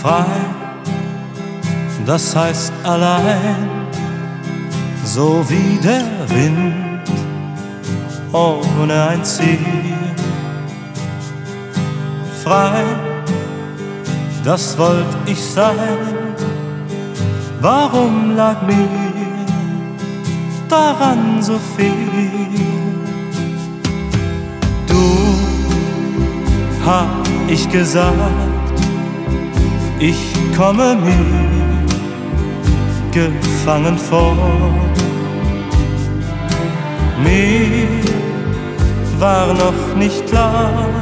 Frei, das heißt allein, so wie der Wind ohne ein Ziel. Frei, das wollt ich sein. Warum lag mir daran so viel? Du, hab ich gesagt, ich komme mir gefangen vor. Mir war noch nicht klar,